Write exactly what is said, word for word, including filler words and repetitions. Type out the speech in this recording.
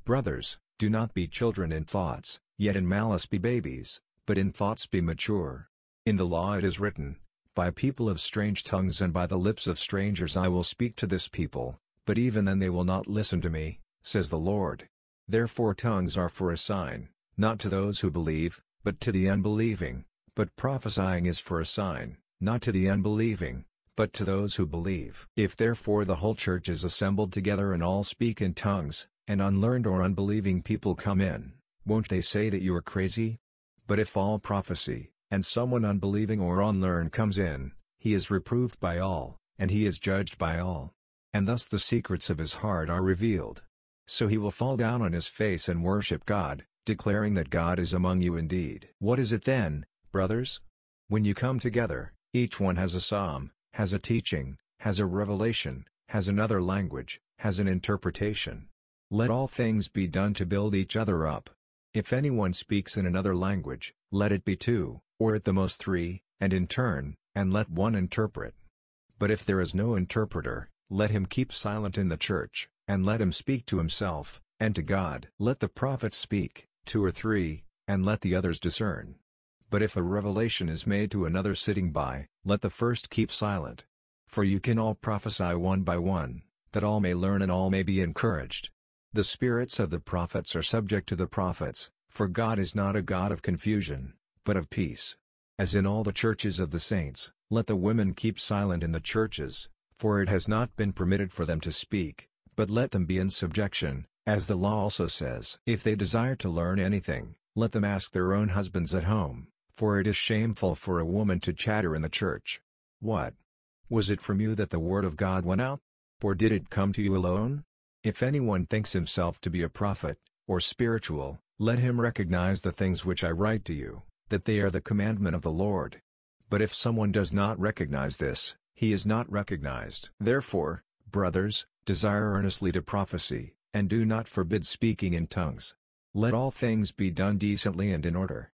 Brothers, do not be children in thoughts, yet in malice be babies, but in thoughts be mature. In the law it is written, by people of strange tongues and by the lips of strangers I will speak to this people, but even then they will not listen to me, says the Lord. Therefore tongues are for a sign, not to those who believe, but to the unbelieving, but prophesying is for a sign, not to the unbelieving, but to those who believe. If therefore the whole church is assembled together and all speak in tongues, and unlearned or unbelieving people come in, won't they say that you are crazy? But if all prophesy, and someone unbelieving or unlearned comes in, he is reproved by all, and he is judged by all. And thus the secrets of his heart are revealed. So he will fall down on his face and worship God, declaring that God is among you indeed. What is it then, brothers? When you come together, each one has a psalm, has a teaching, has a revelation, has another language, has an interpretation. Let all things be done to build each other up. If anyone speaks in another language, let it be two, or at the most three, and in turn, and let one interpret. But if there is no interpreter, let him keep silent in the church, and let him speak to himself, and to God. Let the prophets speak, two or three, and let the others discern. But if a revelation is made to another sitting by, let the first keep silent. For you can all prophesy one by one, that all may learn and all may be encouraged. The spirits of the prophets are subject to the prophets, for God is not a God of confusion, but of peace. As in all the churches of the saints, let the women keep silent in the churches, for it has not been permitted for them to speak, but let them be in subjection, as the law also says. If they desire to learn anything, let them ask their own husbands at home, for it is shameful for a woman to chatter in the church. What? Was it from you that the word of God went out? Or did it come to you alone? If anyone thinks himself to be a prophet, or spiritual, let him recognize the things which I write to you, that they are the commandment of the Lord. But if someone does not recognize this, he is not recognized. Therefore, brothers, desire earnestly to prophesy, and do not forbid speaking in tongues. Let all things be done decently and in order.